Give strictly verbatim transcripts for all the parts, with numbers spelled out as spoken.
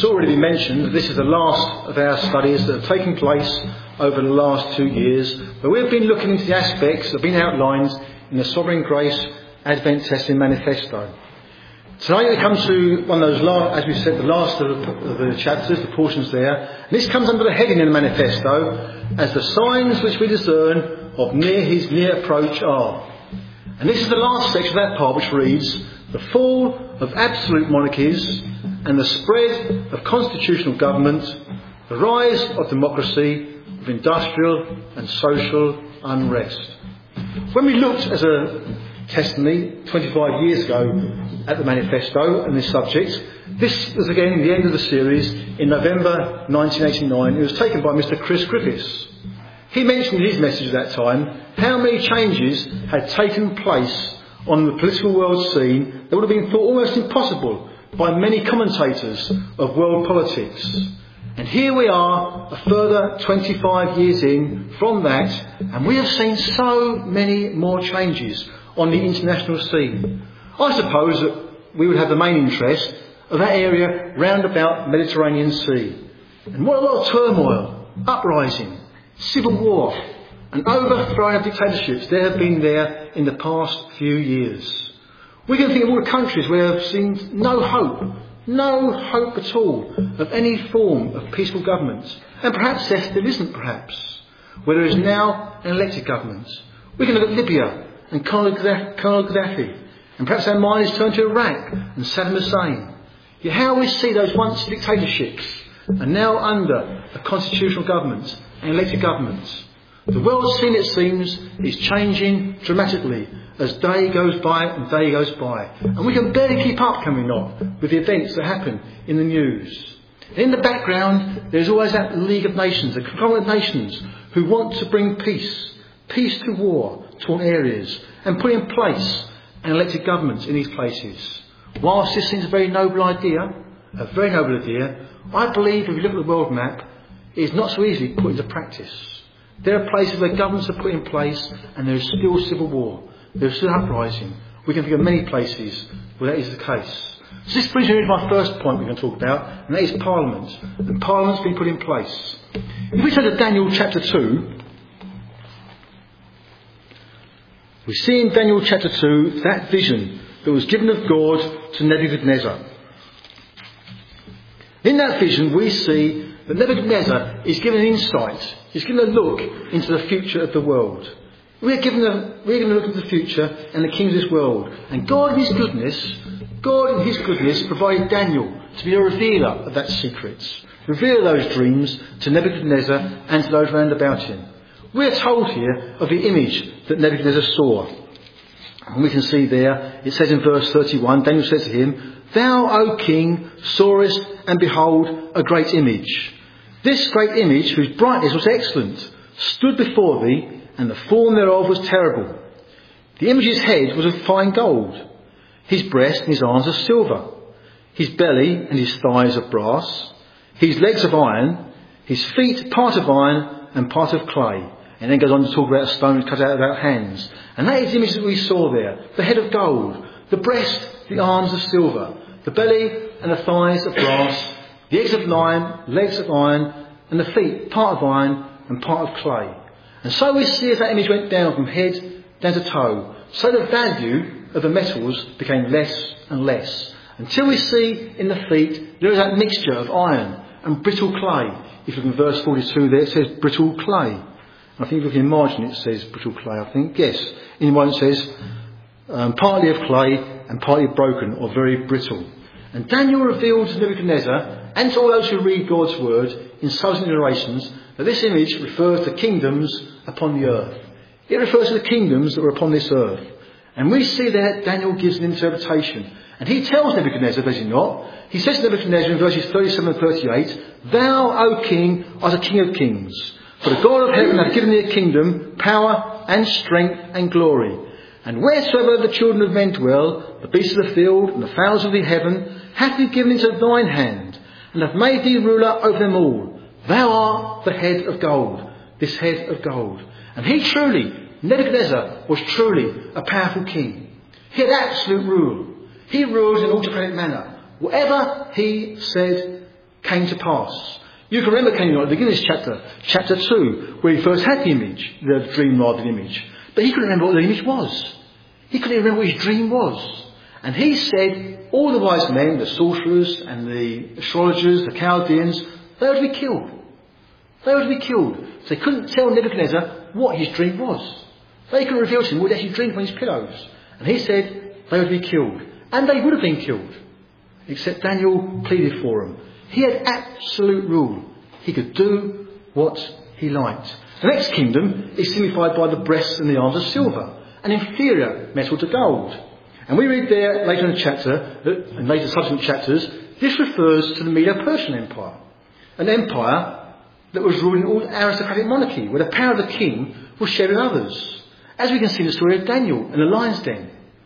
It's already been mentioned that this is the last of our studies that have taken place over the last two years, but we've been looking into the aspects that have been outlined in the Sovereign Grace Advent Testing Manifesto. Tonight we come to one of those, last, as we said, the last of the, of the chapters, the portions there. And this comes under the heading in the manifesto as the signs which we discern of near his near approach are. And this is the last section of that part which reads, the fall of absolute monarchies and the spread of constitutional government, the rise of democracy, of industrial and social unrest. When we looked as a testimony twenty-five years ago at the manifesto and this subject, this was again the end of the series in November nineteen eighty-nine. It was taken by Mister Chris Griffiths. He mentioned in his message at that time how many changes had taken place on the political world scene that would have been thought almost impossible by many commentators of world politics. And here we are, a further twenty-five years in from that, and we have seen so many more changes on the international scene. I suppose that we would have the main interest of that area round about the Mediterranean Sea. And what a lot of turmoil, uprising, civil war, and overthrowing of dictatorships there have been there in the past few years. We can think of all the countries where there seemed no hope, no hope at all of any form of peaceful government. And perhaps there still isn't, perhaps, where there is now an elected government. We can look at Libya and Colonel Gaddafi, and perhaps our mind is turned to Iraq and Saddam Hussein. Yet how we see those once dictatorships are now under a constitutional government and elected governments. The world scene, it seems, is changing dramatically as day goes by and day goes by. And we can barely keep up, can we not, with the events that happen in the news. In the background, there's always that League of Nations, the conglomerate nations, who want to bring peace, peace to war-torn areas, and put in place an elected government in these places. Whilst this seems a very noble idea, a very noble idea, I believe if you look at the world map, it is not so easily put into practice. There are places where governments are put in place and there is still civil war. There is still uprising. We can think of many places where that is the case. So this brings me to my first point we're going to talk about, and that is Parliament. And Parliament's been put in place. If we turn to Daniel chapter two, we see in Daniel chapter two that vision that was given of God to Nebuchadnezzar. In that vision we see that Nebuchadnezzar is given an insight, he's given a look into the future of the world. We're given a, we're given a look into the future and the kings of this world. And God in his goodness, God in his goodness provided Daniel to be a revealer of that secret. Reveal those dreams to Nebuchadnezzar and to those round about him. We're told here of the image that Nebuchadnezzar saw. And we can see there, it says in verse thirty-one, Daniel says to him, Thou, O king, sawest, and behold, a great image. This great image, whose brightness was excellent, stood before thee, and the form thereof was terrible. The image's head was of fine gold, his breast and his arms of silver, his belly and his thighs of brass, his legs of iron, his feet part of iron and part of clay. And then goes on to talk about a stone cut out without hands. And that is the image that we saw there. The head of gold, the breast, the arms of silver, the belly and the thighs of brass, the eggs of iron, legs of iron, and the feet, part of iron and part of clay. And so we see as that image went down from head down to toe, so the value of the metals became less and less. Until we see in the feet there is that mixture of iron and brittle clay. If you look in verse forty-two there, it says brittle clay. I think if you look in the margin it says brittle clay, I think. Yes. In one it says um, partly of clay and partly broken or very brittle. And Daniel revealed to Nebuchadnezzar and to all those who read God's word in subsequent generations that this image refers to kingdoms upon the earth. It refers to the kingdoms that were upon this earth. And we see that Daniel gives an interpretation. And he tells Nebuchadnezzar, does he not? He says to Nebuchadnezzar in verses thirty-seven and thirty-eight, Thou, O king, art a king of kings. For the God of heaven hath given thee a kingdom, power and strength and glory. And wheresoever the children of men dwell, the beasts of the field and the fowls of the heaven, hath he given into thine hand, and hath made thee ruler over them all. Thou art the head of gold, this head of gold. And he truly, Nebuchadnezzar, was truly a powerful king. He had absolute rule. He ruled in an autocratic manner. Whatever he said came to pass. You can remember King Lot at the beginning of this chapter, chapter two, where he first had the image, the dream rather than image. But he couldn't remember what the image was. He couldn't even remember what his dream was. And he said all the wise men, the sorcerers and the astrologers, the Chaldeans, they were to be killed. They were to be killed. So they couldn't tell Nebuchadnezzar what his dream was. They couldn't reveal to him what he actually dreamed on his pillows. And he said they were to be killed. And they would have been killed. Except Daniel pleaded for them. He had absolute rule. He could do what he liked. The next kingdom is signified by the breasts and the arms of silver, an inferior metal to gold. And we read there later in the chapter, and later subsequent chapters, this refers to the Medo-Persian Empire. An empire that was ruling all aristocratic monarchy, where the power of the king was shared with others. As we can see in the story of Daniel and the lion's den.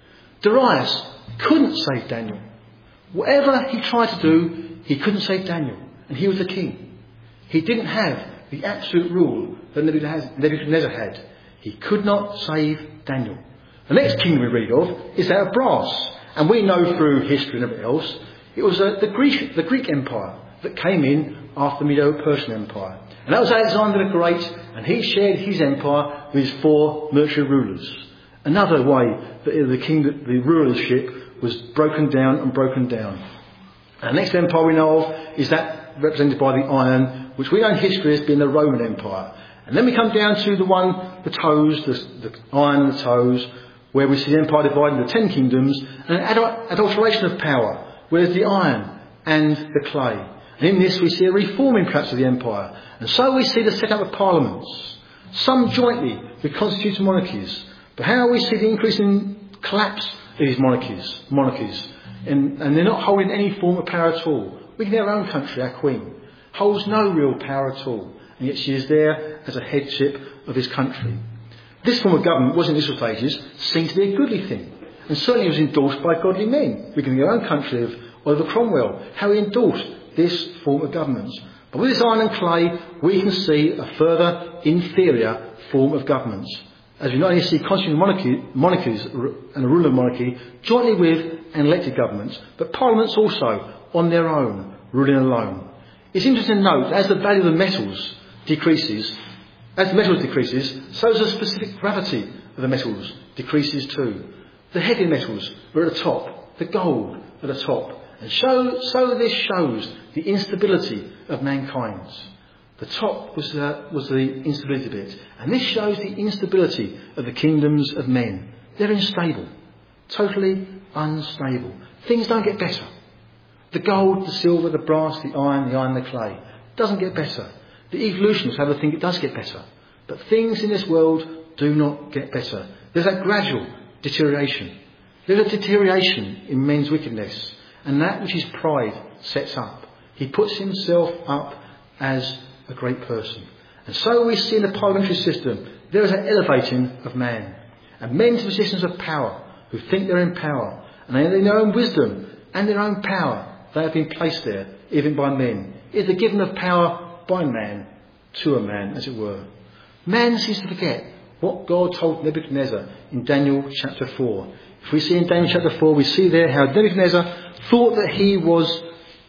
Darius couldn't save Daniel. Whatever he tried to do, he couldn't save Daniel. And he was the king. He didn't have the absolute rule that Nebuchadnezzar had. He could not save Daniel. The next kingdom we read of is that of brass. And we know through history and everything else, it was uh, the Greek the Greek Empire that came in after the Medo-Persian Empire. And that was Alexander the Great, and he shared his empire with his four military rulers. Another way that the king, the rulership was broken down and broken down. And the next empire we know of is that represented by the iron, which we know in history as being the Roman Empire. And then we come down to the one, the toes, the, the iron and the toes, where we see the empire divided into ten kingdoms, and an adul- adulteration of power, where there's the iron and the clay. And in this we see a reforming perhaps of the empire. And so we see the set-up of parliaments, some jointly with constituted monarchies. But how we see the increasing collapse of these monarchies, monarchies, and, and they're not holding any form of power at all. We can have our own country, our queen, holds no real power at all, and yet she is there as a headship of his country. This form of government was in initial stages seen to be a goodly thing, and certainly was endorsed by godly men. We can think of our own country of Oliver Cromwell, how he endorsed this form of government. But with this iron and clay, we can see a further inferior form of government. As we not only see constitutional monarchy, monarchies and a ruler monarchy jointly with an elected governments, but parliaments also on their own, ruling alone. It's interesting to note that as the value of the metals decreases, as the metals decreases, so does the specific gravity of the metals decreases too. The heavy metals are at the top, the gold at the top. And show, so this shows the instability of mankind. The top was the, was the instability bit. And this shows the instability of the kingdoms of men. They're unstable. Totally unstable. Things don't get better. The gold, the silver, the brass, the iron, the iron, the clay. Doesn't get better. The evolutionists have a think it does get better. But things in this world do not get better. There's that gradual deterioration. There's a deterioration in men's wickedness. And that which his pride sets up. He puts himself up as a great person. And so we see in the parliamentary system, there is an elevating of man. And men to positions of power, who think they're in power. And in their own wisdom and their own power, they have been placed there, even by men. It is the giving of power by man to a man, as it were. Man seems to forget what God told Nebuchadnezzar in Daniel chapter four. If we see in Daniel chapter four, we see there how Nebuchadnezzar thought that he was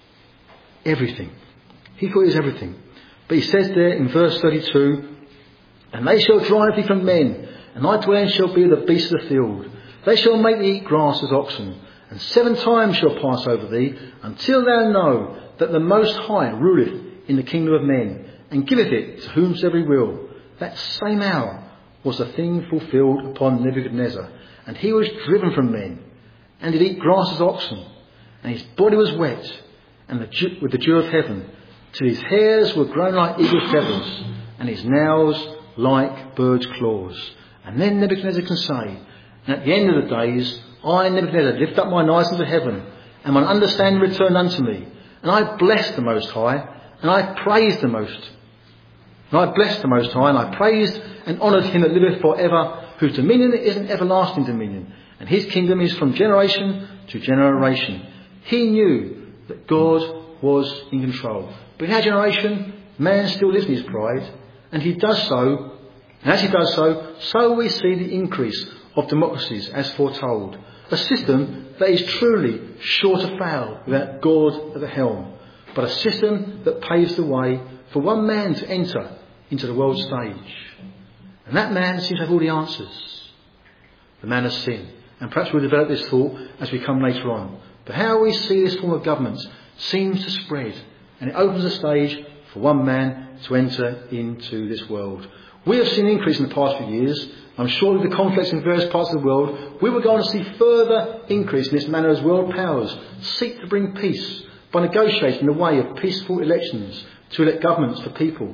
everything. He thought he was everything. But he says there in verse thirty-two, "And they shall drive thee from men, and thy dwelling shall be the beasts of the field. They shall make thee eat grass as oxen, and seven times shall pass over thee, until thou know that the Most High ruleth in the kingdom of men, and giveth it to whomsoever he will. That same hour was the thing fulfilled upon Nebuchadnezzar, and he was driven from men, and did eat grass as oxen, and his body was wet, and the dew, with the dew of heaven, till his hairs were grown like eagle's feathers, and his nails like bird's claws." And then Nebuchadnezzar can say, "And at the end of the days, I, Nebuchadnezzar, lift up mine eyes unto heaven, and mine understanding returned unto me. And I blessed the Most High, and I praised the Most. And I blessed the Most High, and I praised and honoured him that liveth for ever, whose dominion is an everlasting dominion, and his kingdom is from generation to generation." He knew that God was in control. But in our generation, man still lives in his pride, and he does so, and as he does so, so we see the increase of democracies as foretold. A system that is truly sure to fail without God at the helm. but a system that paves the way for one man to enter into the world stage. And that man seems to have all the answers. The man of sin. And perhaps we'll develop this thought as we come later on. But how we see this form of government seems to spread, and it opens the stage for one man to enter into this world. We have seen an increase in the past few years. I'm sure with the conflicts in various parts of the world, we will go on to see further increase in this manner as world powers seek to bring peace by negotiating the way of peaceful elections to elect governments for people.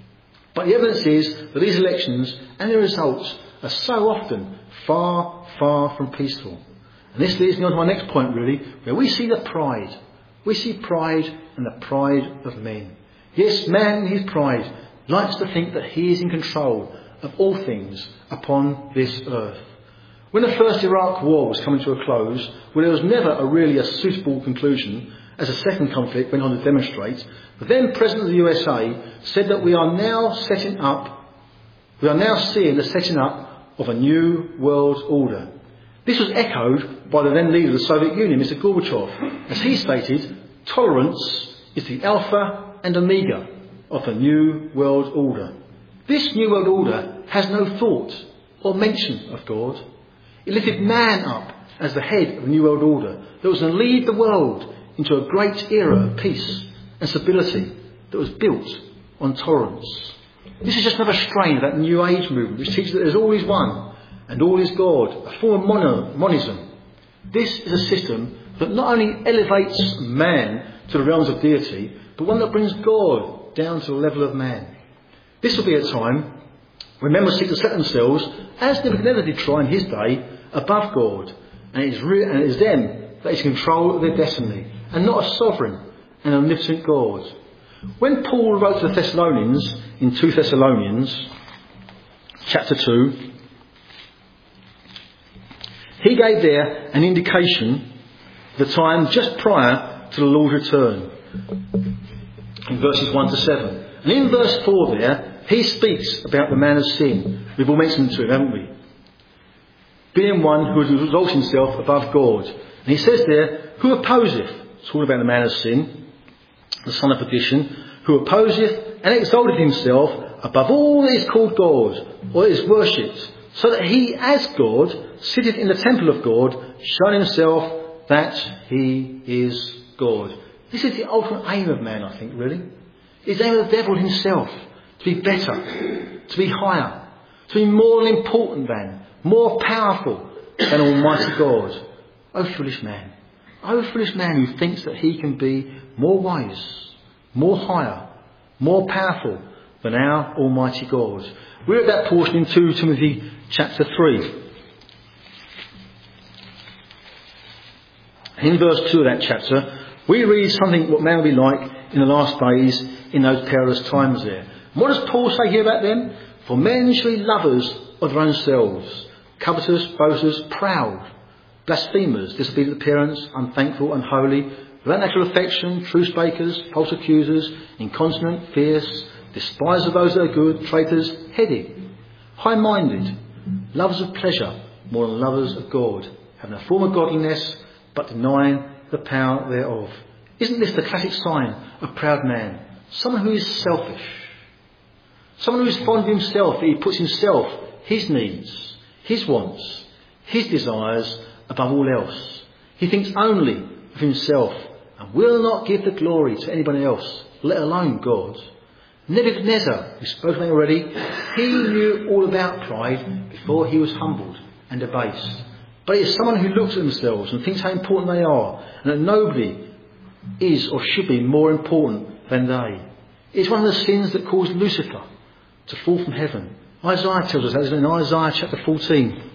But the evidence is that these elections and their results are so often far, far from peaceful. And this leads me on to my next point, really, where we see the pride. We see pride and the pride of men. Yes, man in his pride likes to think that he is in control of all things upon this earth. When the first Iraq war was coming to a close, where there was never a really a suitable conclusion, as the second conflict went on to demonstrate, the then President of the U S A said that we are now setting up, we are now seeing the setting up of a new world order. This was echoed by the then leader of the Soviet Union, Mister Gorbachev. As he stated, tolerance is the alpha and omega of the new world order. This new world order has no thought or mention of God. It lifted man up as the head of the new world order that was going to lead the world into a great era of peace and stability that was built on tolerance. This is just another strain of that New Age movement which teaches that there's always one and all is God, a form of mono, monism. This is a system that not only elevates man to the realms of deity, but one that brings God down to the level of man. This will be a time when men will seek to set themselves, as Nebuchadnezzar did try in his day, above God. And it is, re- and it is them that is in control of their destiny, and not a sovereign and omnipotent God. When Paul wrote to the Thessalonians in Second Thessalonians chapter two, he gave there an indication of the time just prior to the Lord's return, in verses one to seven. And in verse four there, he speaks about the man of sin. We've all mentioned to him, haven't we? Being one who has exalted himself above God. And he says there, who opposeth, talking about the man of sin, the son of perdition, who opposeth and exalted himself above all that is called God, or is worshipped, so that he as God sitteth in the temple of God, showing himself that he is God. This is the ultimate aim of man, I think, really. It's the aim of the devil himself, to be better, to be higher, to be more important than, more powerful than Almighty God. O foolish man. O foolish man who thinks that he can be more wise, more higher, more powerful than our Almighty God. We're at that portion in Second Timothy chapter three. In verse two of that chapter, we read something what man will be like in the last days in those perilous times there. And what does Paul say here about them? For men shall be lovers of their own selves, covetous, boasters, proud, blasphemers, disobedient to parents, unthankful, unholy, without natural affection, truce breakers, false accusers, incontinent, fierce, despisers of those that are good, traitors, heady, high-minded, lovers of pleasure more than lovers of God, having a form of godliness, but denying the power thereof. Isn't this the classic sign of a proud man? Someone who is selfish. Someone who is fond of himself, that he puts himself, his needs, his wants, his desires above all else. He thinks only of himself and will not give the glory to anybody else, let alone God. Nebuchadnezzar, we've spoken already, he knew all about pride before he was humbled and debased. But it is someone who looks at themselves and thinks how important they are, and that nobody is or should be more important than they. It's one of the sins that caused Lucifer to fall from heaven. Isaiah tells us that in Isaiah chapter fourteen.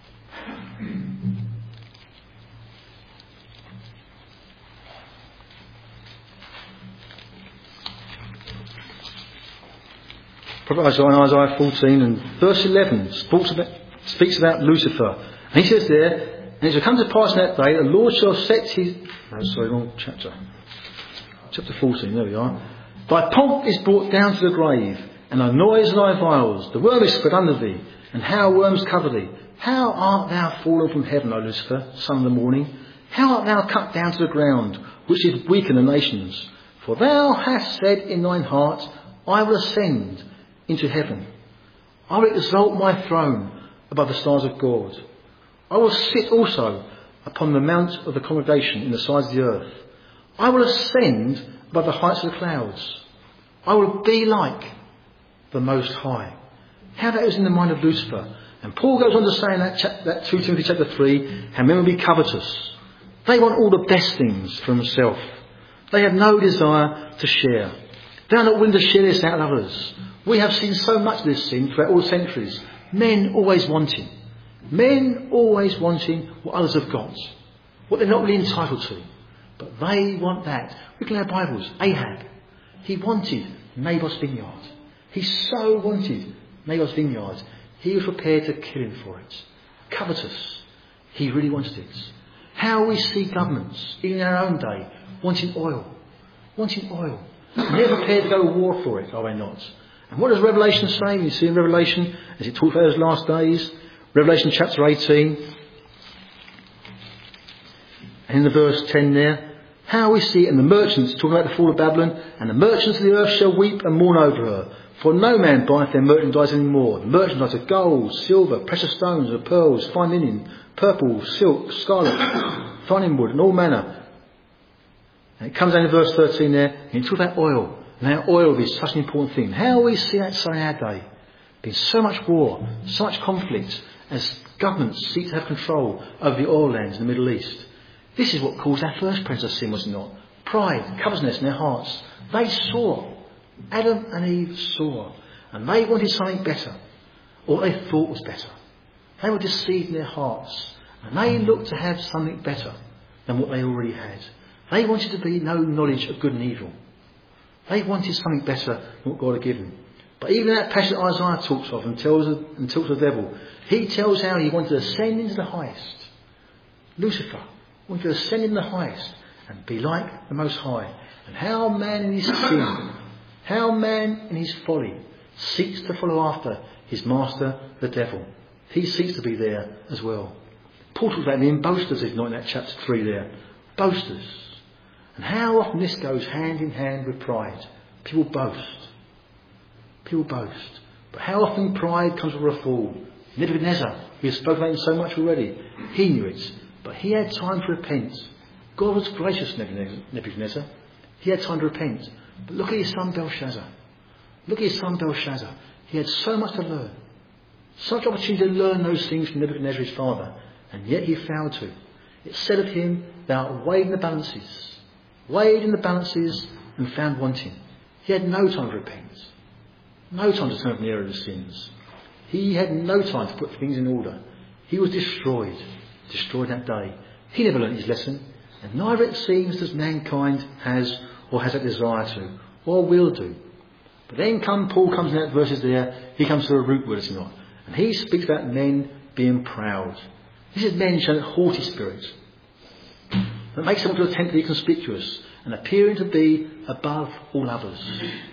Prophet Isaiah in Isaiah fourteen and verse eleven speaks about, speaks about Lucifer. And he says there, and it shall come to pass in that day, the Lord shall set his... Oh, sorry, wrong chapter. Chapter fourteen, there we are. Thy pomp is brought down to the grave, and thy noise of thy vials. The worm is spread under thee, and how worms cover thee. How art thou fallen from heaven, O Lucifer, son of the morning? How art thou cut down to the ground, which did weaken the nations? For thou hast said in thine heart, I will ascend into heaven. I will exalt my throne above the stars of God. I will sit also upon the mount of the congregation in the sides of the earth. I will ascend above the heights of the clouds. I will be like the Most High. How that is in the mind of Lucifer. And Paul goes on to say in that, chap- that Second Timothy chapter three, how men will be covetous. They want all the best things for themselves. They have no desire to share. They are not willing to share this out with others. We have seen so much of this sin throughout all centuries. Men always wanting. Men always wanting what others have got. What they're not really entitled to. But they want that. Look in our Bibles. Ahab. He wanted Naboth's vineyard. He so wanted Naboth's vineyard. He was prepared to kill him for it. Covetous. He really wanted it. How we see governments, even in our own day, wanting oil. Wanting oil. Never prepared to go to war for it, are they not? And what does Revelation say? You see in Revelation, as it talks about those last days, Revelation chapter eighteen, and in the verse ten there, how we see, and the merchants, talking about the fall of Babylon, and the merchants of the earth shall weep and mourn over her, for no man buyeth their merchandise any more. The merchandise of gold, silver, precious stones, of pearls, fine linen, purple, silk, scarlet, fine wood, and all manner. And it comes down to verse thirteen there, and it talks about oil. And how oil is such an important thing. How we see that so in our day. There's so much war, so much conflict, as governments seek to have control over the oil lands in the Middle East. This is what caused our first parents of sin, was it not? Pride, covetousness in their hearts. They saw. Adam and Eve saw. And they wanted something better. Or what they thought was better. They were deceived in their hearts. And they looked to have something better than what they already had. They wanted to be no knowledge of good and evil. They wanted something better than what God had given. But even that passage that Isaiah talks of and tells, and talks of the devil, he tells how he wanted to ascend into the highest. Lucifer wanted to ascend into the highest and be like the Most High. And how man in his sin, how man in his folly seeks to follow after his master, the devil. He seeks to be there as well. Paul talks about them boasters, if not in that chapter three there. Boasters. And how often this goes hand in hand with pride. People boast. People boast. But how often pride comes with a fall. Nebuchadnezzar, we have spoken about him so much already. He knew it. But he had time to repent. God was gracious to Nebuchadnezzar. He had time to repent. But look at his son Belshazzar. Look at his son Belshazzar. He had so much to learn. Such opportunity to learn those things from Nebuchadnezzar, his father. And yet he failed to. It said of him, thou art weighed in the balances. Weighed in the balances and found wanting. He had no time to repent. No time to turn from the error of his sins. He had no time to put things in order. He was destroyed. Destroyed that day. He never learnt his lesson. And neither it seems does mankind has or has a desire to or will do. But then come Paul comes in that verses there. He comes to a root word, is he not? And he speaks about men being proud. This is men showing a haughty spirit that makes them to attempt to be conspicuous and appearing to be above all others.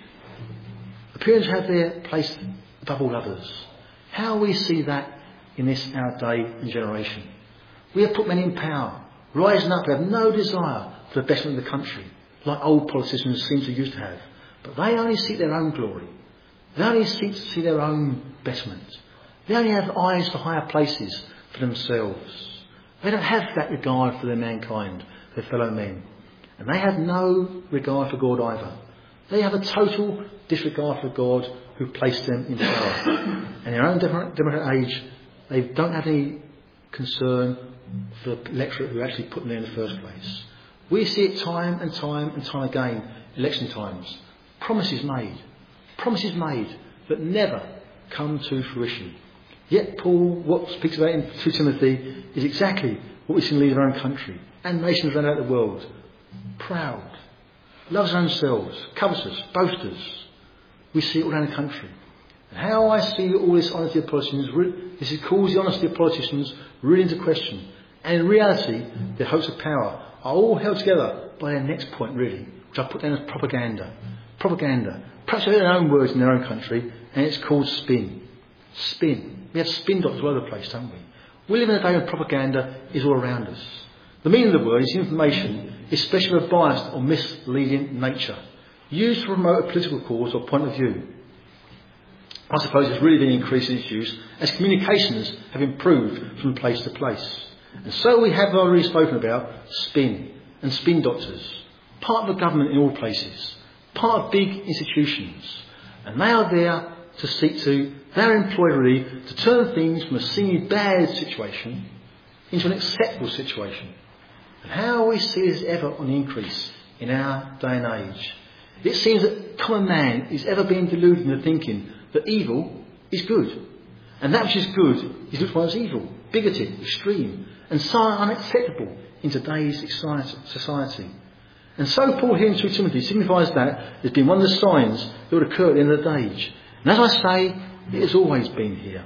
Appearing to have their place above all others. How we see that in this our day and generation. We have put men in power, rising up, who have no desire for the betterment of the country, like old politicians seem to used to have. But they only seek their own glory. They only seek to see their own betterment. They only have eyes for higher places for themselves. They don't have that regard for their mankind, their fellow men. And they have no regard for God either. They have a total disregard for God who placed them in power. In their own democratic age, they don't have any concern for the electorate who actually put them there in the first place. We see it time and time and time again, election times. Promises made. Promises made that never come to fruition. Yet Paul, what speaks about in Second Timothy, is exactly what we see in the leaders of our own country and nations around the world. Proud. Loves their own selves. Covetous. Boasters. We see it all around the country. And how I see all this honesty of politicians, this is calls the honesty of politicians really into question. And in reality, their hopes of power are all held together by their next point, really, which I put down as propaganda. Propaganda. Perhaps they have their own words in their own country, and it's called spin. Spin. We have spin doctors all over the place, don't we? We live in a day when propaganda is all around us. The meaning of the word is information, especially of a biased or misleading nature. used to promote a political cause or point of view. I suppose it's really been increasing its use as communications have improved from place to place. And so we have already spoken about spin and spin doctors, part of the government in all places, part of big institutions. And they are there to seek to, they're employed really to turn things from a seemingly bad situation into an acceptable situation. And how we see this ever on the increase in our day and age. It seems that common man is ever being deluded into thinking that evil is good. And that which is good is looked upon as evil, bigoted, extreme, and so unacceptable in today's society. And so Paul here in Second Timothy signifies that there's been one of the signs that would occur at the end of the age. And as I say, it has always been here.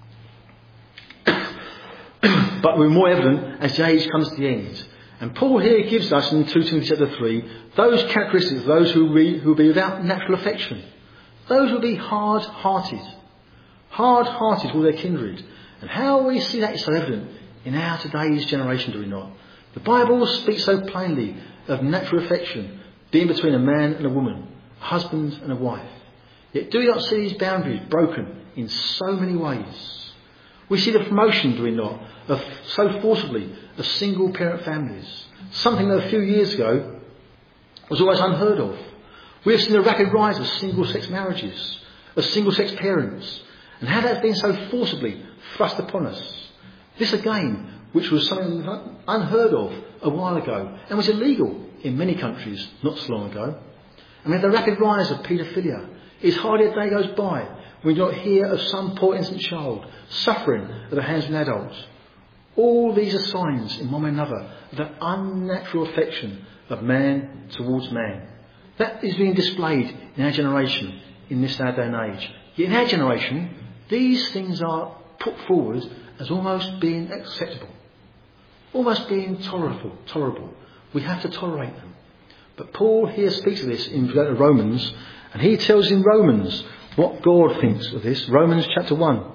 But we're more evident as the age comes to the end. And Paul here gives us in Second Timothy chapter three those characteristics of those who will be, who will be without natural affection. Those will be hard-hearted. Hard-hearted to all their kindred. And how we see that is so evident in our today's generation, do we not? The Bible speaks so plainly of natural affection being between a man and a woman, a husband and a wife. Yet do we not see these boundaries broken in so many ways? We see the promotion, do we not, of so forcibly of single-parent families, something that a few years ago was always unheard of. We have seen the rapid rise of single-sex marriages, of single-sex parents, and how that's been so forcibly thrust upon us. This again, which was something unheard of a while ago, and was illegal in many countries not so long ago. And we have the rapid rise of paedophilia. It's hardly a day goes by when we do not hear of some poor innocent child suffering at the hands of an adult. All these are signs in one way or another of that unnatural affection of man towards man. That is being displayed in our generation in this day and age. Yet in our generation, these things are put forward as almost being acceptable, almost being tolerable. tolerable. We have to tolerate them. But Paul here speaks of this in Romans, and he tells in Romans what God thinks of this. Romans chapter one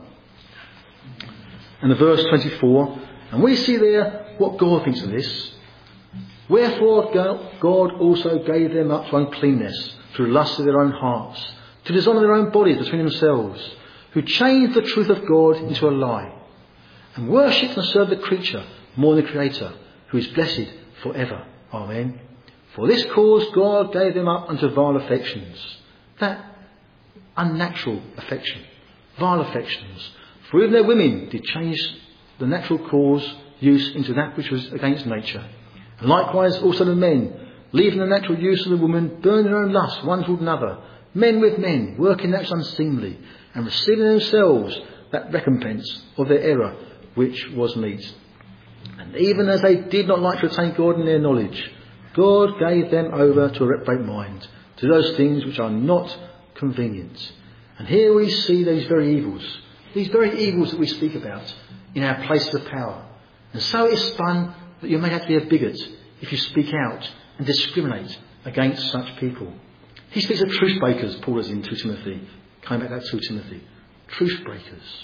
and the verse twenty-four, and we see there what God thinks of this. Wherefore God also gave them up to uncleanness through lust of their own hearts, to dishonour their own bodies between themselves, who changed the truth of God into a lie, and worshipped and served the creature more than the Creator, who is blessed for ever. Amen. For this cause God gave them up unto vile affections. That unnatural affection. Vile affections. For even their women did change the natural cause use into that which was against nature. And likewise also the men, leaving the natural use of the woman, burn their own lust one toward another, men with men, working that which unseemly, and receiving themselves that recompense of their error which was meet. And even as they did not like to attain God in their knowledge, God gave them over to a reprobate mind, to those things which are not convenient. And here we see these very evils, these very evils that we speak about in our places of power. And so it is spun that you may have to be a bigot if you speak out and discriminate against such people. He speaks of truce breakers, Paul does in Second Timothy, coming back to Second Timothy. Truce breakers.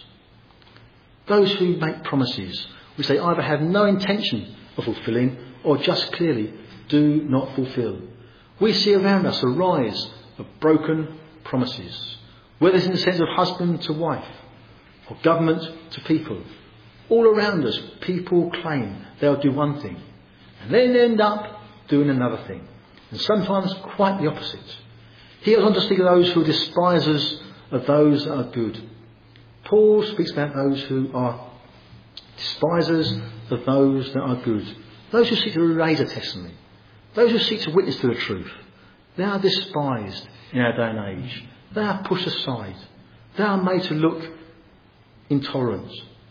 Those who make promises which they either have no intention of fulfilling or just clearly do not fulfil. We see around us a rise of broken promises, whether it's in the sense of husband to wife or government to people. All around us, people claim they'll do one thing and then end up doing another thing, and sometimes quite the opposite. He goes on to speak of those who are despisers of those that are good. Paul speaks about those who are despisers of those that are good, those who seek to erase a testimony, those who seek to witness to the truth. They are despised in our day and age. They are pushed aside. They are made to look intolerant.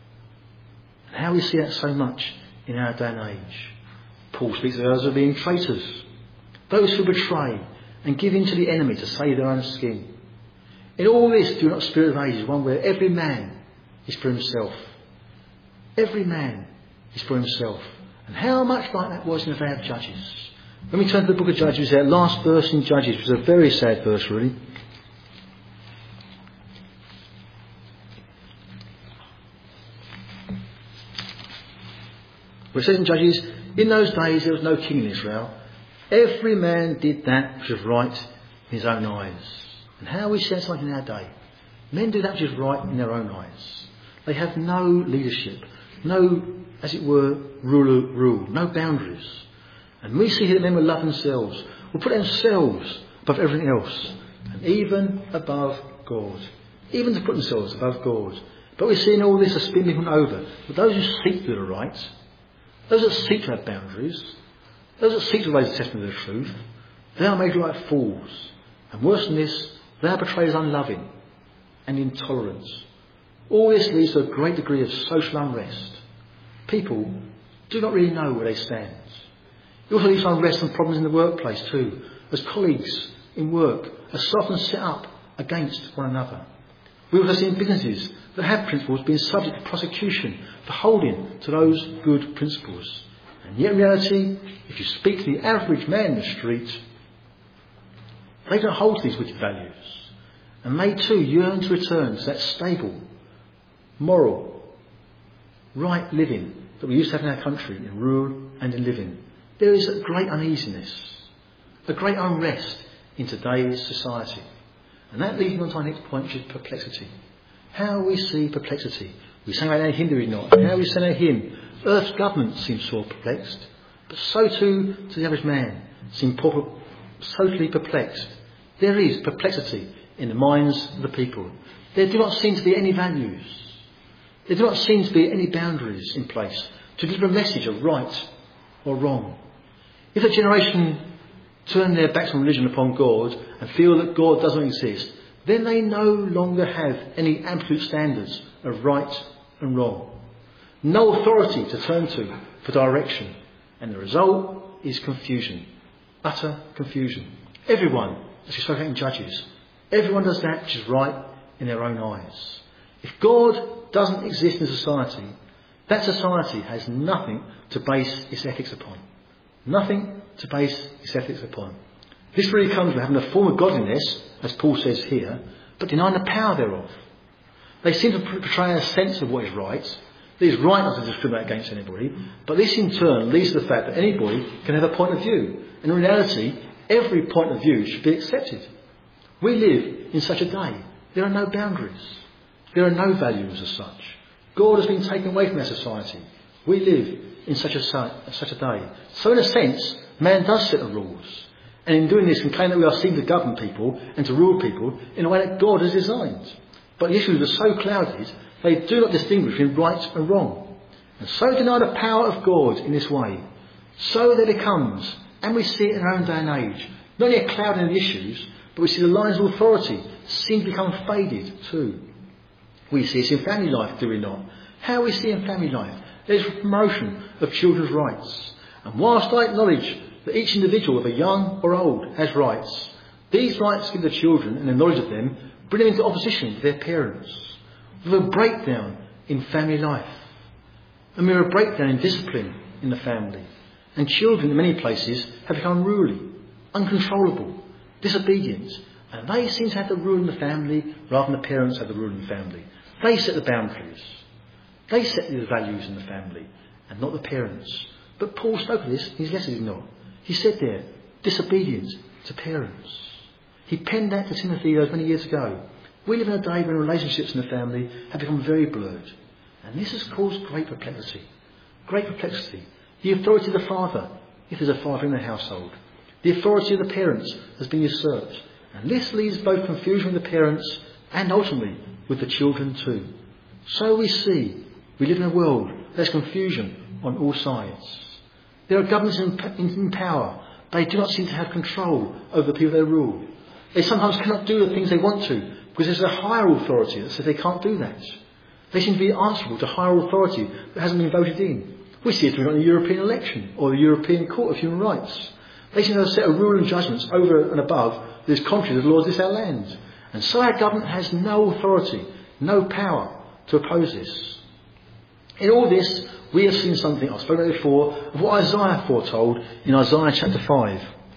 And how we see that so much in our day and age. Paul speaks of those as being traitors, those who betray and give in to the enemy to save their own skin. In all this, do not spirit of ages, one where every man is for himself. Every man is for himself. And how much like that was in the day of Judges. When we turn to the book of Judges, that last verse in Judges, which is a very sad verse really. Where it says in Judges, in those days there was no king in Israel. Every man did that which was right in his own eyes. And how we see something in our day. Men do that which is right in their own eyes. They have no leadership, no, as it were, rule, rule, no boundaries. And we see here that men will love themselves, will put themselves above everything else, and even above God. Even to put themselves above God. But we see in all this a spinning people over. But those who seek to do the right, those that seek to have boundaries, those that seek to raise the testimony of the truth, they are made like fools. And worse than this, they are portrayed as unloving and intolerant. All this leads to a great degree of social unrest. People do not really know where they stand. It also leads to unrest and problems in the workplace too, as colleagues in work are so often set up against one another. We also see in businesses that have principles being subject to prosecution for holding to those good principles. And yet in reality, if you speak to the average man in the street, they don't hold to these wicked values. And they too yearn to return to that stable, moral, right living that we used to have in our country, in rule and in living. There is a great uneasiness, a great unrest in today's society. And that leads me on to our next point, which is perplexity. How we see perplexity. We sang about our hymn, do we not? How we sing our hymn. Earth's government seems sore perplexed, but so too to the average man seem totally perplexed. There is perplexity in the minds of the people. There do not seem to be any values. There do not seem to be any boundaries in place to deliver a message of right or wrong. If a generation turn their backs on religion upon God and feel that God doesn't exist, then they no longer have any absolute standards of right and wrong. No authority to turn to for direction. And the result is confusion. Utter confusion. Everyone, as we spoke about in Judges, everyone does that which is right in their own eyes. If God doesn't exist in society, that society has nothing to base its ethics upon. Nothing to base its ethics upon. This really comes from having a form of godliness, as Paul says here, but denying the power thereof. They seem to portray a sense of what is right. It is right not to discriminate against anybody, but this in turn leads to the fact that anybody can have a point of view. And in reality, every point of view should be accepted. We live in such a day. There are no boundaries. There are no values as such. God has been taken away from our society. We live in such a, such a day. So in a sense, man does set the rules. And in doing this can claim that we are seen to govern people and to rule people in a way that God has designed. But the issues are so clouded, they do not distinguish between right and wrong. And so deny the power of God in this way. So there becomes, and we see it in our own day and age, not only a cloud in the issues, but we see the lines of authority seem to become faded too. We see this in family life, do we not? How we see in family life, there's promotion of children's rights. And whilst I acknowledge that each individual, whether young or old, has rights, these rights give the children and the knowledge of them bring them into opposition to their parents. With a breakdown in family life. And we have a breakdown in discipline in the family. And children in many places have become unruly, uncontrollable, disobedient. And they seem to have the rule in the family rather than the parents have the rule in the family. They set the boundaries. They set the values in the family and not the parents. But Paul spoke of this in his letter, did he not? He said there, disobedient to parents. He penned that to Timothy those many years ago. We live in a day when relationships in the family have become very blurred. And this has caused great perplexity. Great perplexity. The authority of the father, if there's a father in the household. The authority of the parents has been usurped. And this leads both confusion with the parents and ultimately with the children too. So we see, we live in a world where there's confusion on all sides. There are governments in, in power. They do not seem to have control over the people they rule. They sometimes cannot do the things they want to because there's a higher authority that says they can't do that. They seem to be answerable to higher authority that hasn't been voted in. We see it in the European election or the European Court of Human Rights. They seem to have set a rule and judgments over and above that is contrary to the laws of this our land. And so our government has no authority, no power to oppose this. In all this, we have seen something I've spoken about before of what Isaiah foretold in Isaiah chapter five.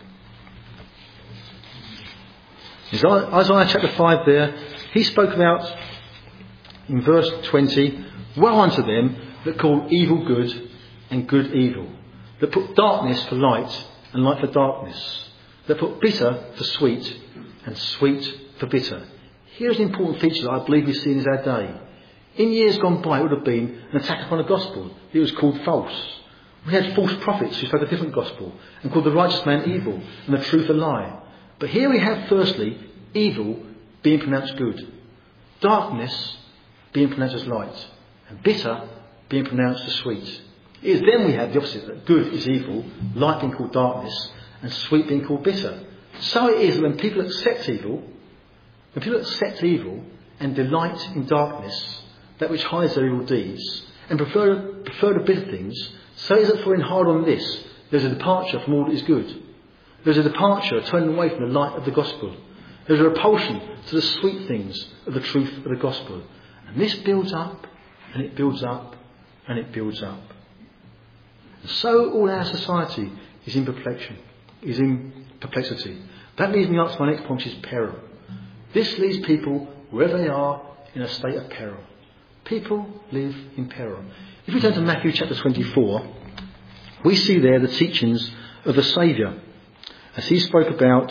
In Isaiah chapter five there, he spoke about, in verse twenty, woe unto them that call evil good and good evil, that put darkness for light and light for darkness, that put bitter for sweet and sweet for bitter. Here's an important feature that I believe we see in our day. In years gone by, it would have been an attack upon the gospel. It was called false. We had false prophets who spoke a different gospel and called the righteous man evil and the truth a lie. But here we have, firstly, evil being pronounced good, darkness being pronounced as light, and bitter being pronounced as sweet. It is then we have the opposite, that good is evil, light being called darkness, and sweet being called bitter. So it is that when people accept evil, when people accept evil and delight in darkness, that which hides their evil deeds, and prefer, prefer the bitter things, so it is that for in hard on this, there's a departure from all that is good. There's a departure, turning away from the light of the gospel. There's a repulsion to the sweet things of the truth of the gospel. And this builds up, and it builds up, and it builds up. And so all our society is in perplexion, is in perplexity. That leads me up to my next point, which is peril. This leaves people, wherever they are, in a state of peril. People live in peril. If we turn to Matthew chapter twenty-four, we see there the teachings of the Saviour, as he spoke about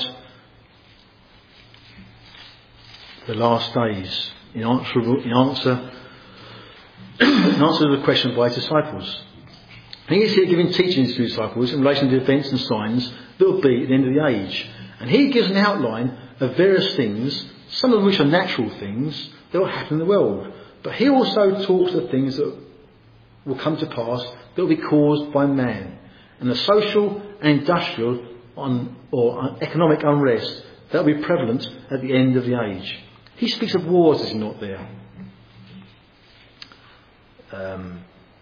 the last days in answer, in answer, in answer to the question by his disciples. And he is here giving teachings to his disciples in relation to events and signs that will be at the end of the age. And he gives an outline of various things, some of which are natural things that will happen in the world. But he also talks of things that will come to pass that will be caused by man, and the social and industrial on, or economic unrest that will be prevalent at the end of the age. He speaks of wars, is he not there? Um,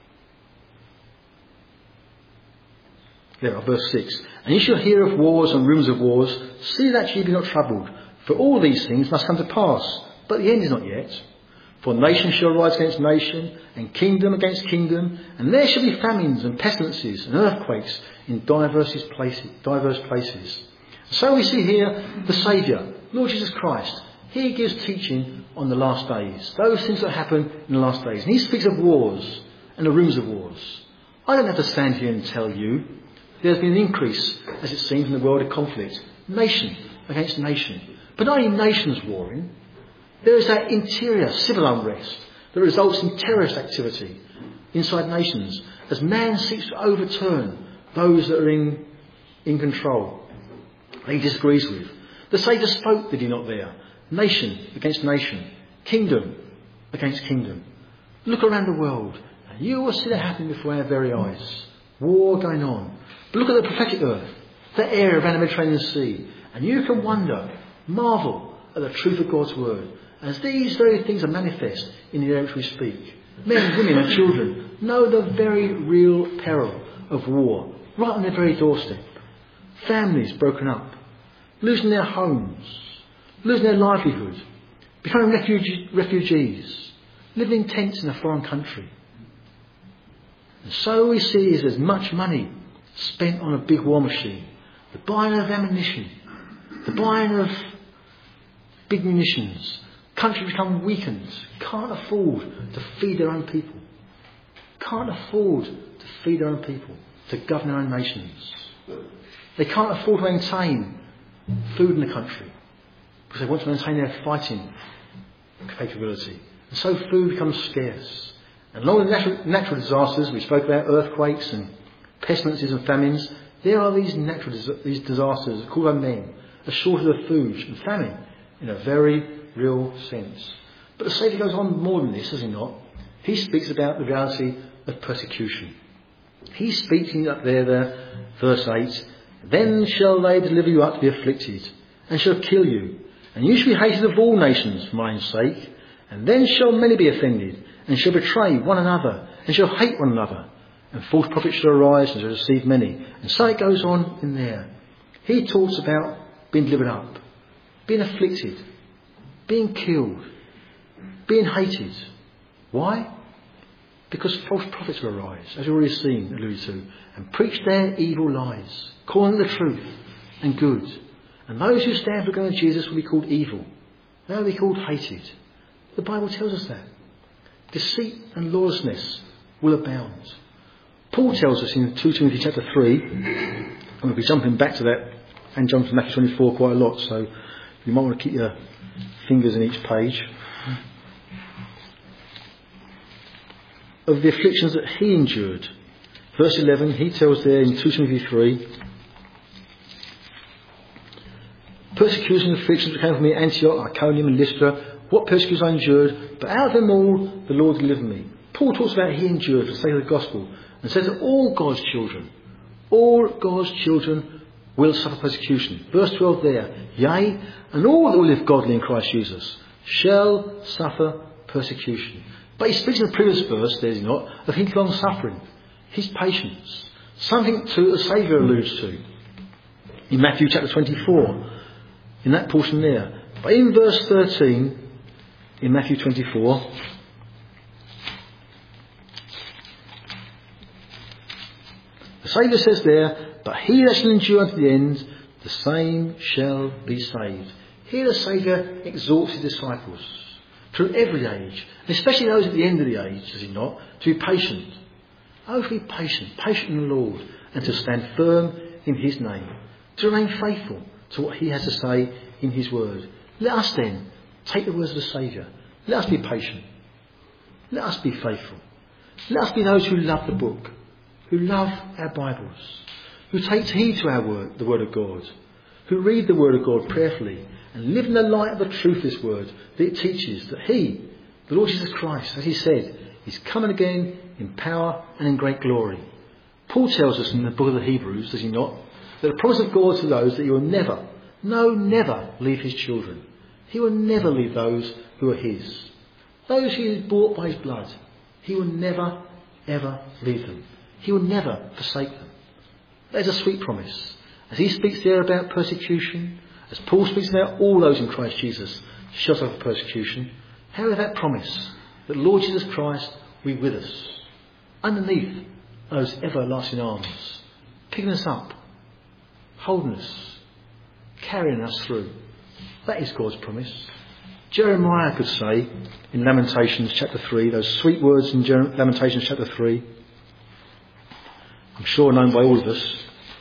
there are verse six. And you shall hear of wars and rumours of wars. See that ye be not troubled, for all these things must come to pass, but the end is not yet. For nation shall rise against nation, and kingdom against kingdom, and there shall be famines and pestilences and earthquakes in diverse places. Diverse places. So we see here the Saviour, Lord Jesus Christ. He gives teaching on the last days, those things that happen in the last days. And he speaks of wars and the rumours of wars. I don't have to stand here and tell you there's been an increase, as it seems, in the world of conflict, nation against nation. But not only nations warring, there is that interior civil unrest that results in terrorist activity inside nations as man seeks to overturn those that are in, in control that he disagrees with. The Saviour spoke, did he not there? Nation against nation, kingdom against kingdom. Look around the world and you will see that happening before our very eyes. War going on. But look at the prophetic earth, that area around the Mediterranean Sea, and you can wonder, marvel at the truth of God's word. As these very things are manifest in the air which we speak, men, women and children know the very real peril of war right on their very doorstep. Families broken up, losing their homes, losing their livelihood, becoming refuge- refugees, living in tents in a foreign country. And so we see is there's much money spent on a big war machine, the buying of ammunition, the buying of big munitions. Countries become weakened, can't afford to feed their own people, can't afford to feed their own people, to govern their own nations. They can't afford to maintain food in the country because they want to maintain their fighting capability. And so food becomes scarce. And along with natural, natural disasters, we spoke about earthquakes and pestilences and famines, there are these natural these disasters caused by men, a shortage of food and famine in a very real sense. But the Saviour goes on more than this, does he not? He speaks about the reality of persecution. He's speaking up there, there, verse eight, then shall they deliver you up to be afflicted, and shall kill you, and you shall be hated of all nations for mine sake, and then shall many be offended, and shall betray one another, and shall hate one another, and false prophets shall arise, and shall deceive many. And so it goes on in there. He talks about being delivered up, being afflicted, being killed, being hated. Why? Because false prophets will arise, as we've already seen, alluded to, and preach their evil lies, calling the truth and good. And those who stand for God Jesus will be called evil. They will be called hated. The Bible tells us that. Deceit and lawlessness will abound. Paul tells us in Second Timothy chapter three, and we'll be jumping back to that and jumping to Matthew twenty-four quite a lot, so You might want to keep your fingers in each page. Of the afflictions that he endured. Verse eleven, he tells there in two Timothy three, persecution and afflictions that came from me, Antioch, Iconium and Lystra, what persecutions I endured, but out of them all the Lord delivered me. Paul talks about he endured for the sake of the gospel and says that all God's children, all God's children will suffer persecution. Verse twelve there, yea, and all that will live godly in Christ Jesus shall suffer persecution. But he speaks in the previous verse, there is not, of his long suffering, his patience, something to the Saviour alludes to in Matthew chapter twenty-four, in that portion there. But in verse thirteen, in Matthew twenty-four, the Saviour says there, but he that shall endure unto the end, the same shall be saved. Here the Saviour exhorts his disciples through every age, and especially those at the end of the age, does he not, to be patient. Oh, to be patient, patient in the Lord, and to stand firm in his name, to remain faithful to what he has to say in his word. Let us then take the words of the Saviour. Let us be patient. Let us be faithful. Let us be those who love the book, who love our Bibles, who take heed to our word, the word of God, who read the word of God prayerfully and live in the light of the truth of this word that it teaches that he, the Lord Jesus Christ, as he said, is coming again in power and in great glory. Paul tells us in the book of the Hebrews, does he not, that the promise of God to those that he will never, no, never leave his children. He will never leave those who are his. Those he has bought by his blood. He will never, ever leave them. He will never forsake them. That is a sweet promise. As he speaks there about persecution, as Paul speaks about all those in Christ Jesus shall suffer persecution, how is that promise that Lord Jesus Christ will be with us underneath those everlasting arms, picking us up, holding us, carrying us through. That is God's promise. Jeremiah could say in Lamentations chapter three, those sweet words in Jer- Lamentations chapter three, I'm sure known by all of us.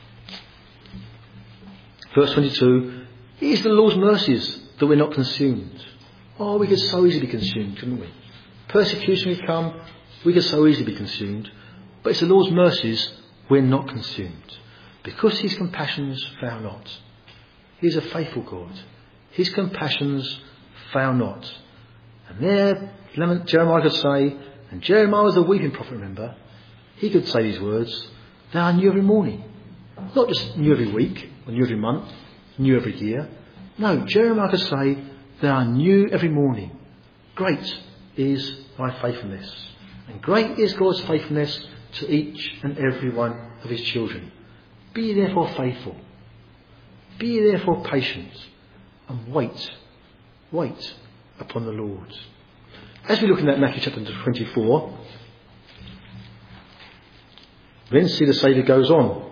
Verse twenty-two, it is the Lord's mercies that we're not consumed. Oh, we could so easily be consumed, couldn't we? Persecution would come, we could so easily be consumed. But it's the Lord's mercies we're not consumed, because his compassions fail not. He is a faithful God. His compassions fail not. And there Jeremiah could say, and Jeremiah was a weeping prophet, remember, he could say these words, they are new every morning. Not just new every week, or new every month, new every year. No, Jeremiah could say, they are new every morning. Great is thy faithfulness. And great is God's faithfulness to each and every one of his children. Be ye therefore faithful. Be ye therefore patient. And wait, wait upon the Lord. As we look in that Matthew chapter twenty-four, then see the Saviour goes on.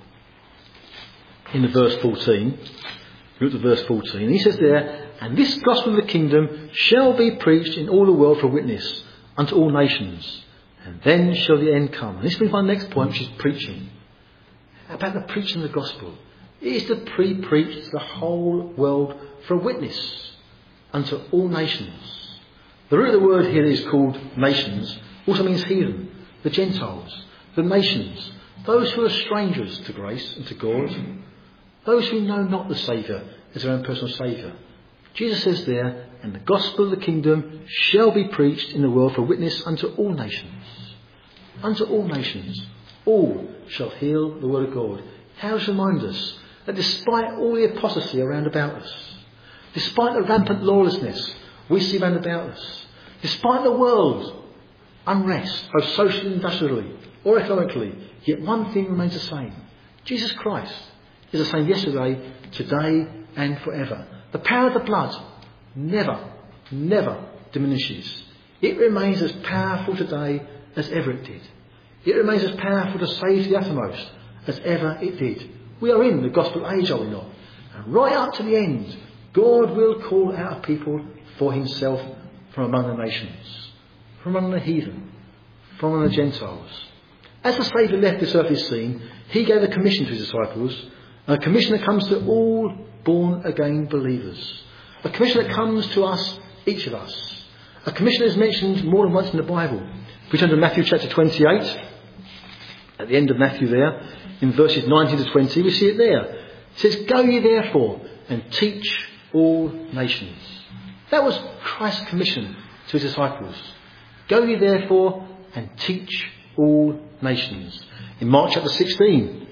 In the verse fourteen, look at verse fourteen, he says there, and this gospel of the kingdom shall be preached in all the world for witness unto all nations, and then shall the end come. And this brings my next point, which is preaching. About the preaching of the gospel. It is to pre-preach to the whole world for a witness unto all nations. The root of the word here is called nations, also means heathen, the Gentiles, the nations, those who are strangers to grace and to God, those who know not the Saviour as their own personal Saviour. Jesus says there, and the gospel of the kingdom shall be preached in the world for witness unto all nations. Unto all nations. All shall hear the word of God. How to remind us that despite all the apostasy around about us, despite the rampant lawlessness we see around about us, despite the world unrest, both socially, industrially, or economically, yet one thing remains the same. Jesus Christ is the same yesterday, today, and forever. The power of the blood never, never diminishes. It remains as powerful today as ever it did. It remains as powerful to save to the uttermost as ever it did. We are in the gospel age, are we not? And right up to the end, God will call out a people for himself from among the nations, from among the heathen, from among the Gentiles. As the Saviour left this earthly scene, he gave a commission to his disciples, a commission that comes to all born again believers. A commission that comes to us, each of us. A commission that is mentioned more than once in the Bible. If we turn to Matthew chapter twenty-eight, at the end of Matthew there, in verses nineteen to twenty, we see it there. It says, "Go ye therefore and teach all nations." That was Christ's commission to his disciples. "Go ye therefore and teach all nations." In Mark chapter sixteen,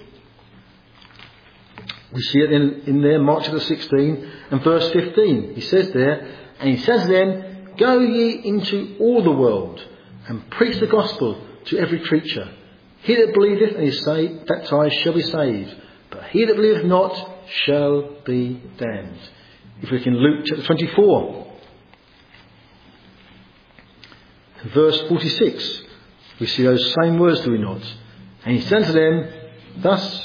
we see it in, in there, Mark chapter sixteen and verse fifteen. He says there, "And he says then, go ye into all the world and preach the gospel to every creature. He that believeth and is saved, baptized shall be saved, but he that believeth not shall be damned." If we look in Luke chapter twenty-four, verse forty-six, we see those same words, do we not? "And he said to them, Thus,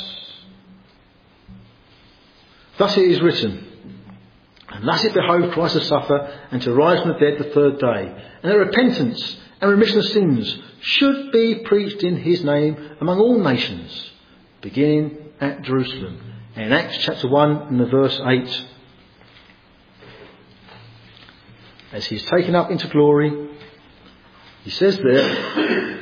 thus it is written, and thus it behoved Christ to suffer and to rise from the dead the third day, and that repentance and remission of sins should be preached in his name among all nations, beginning at Jerusalem." And in Acts chapter one and the verse eight, as he's taken up into glory, he says there,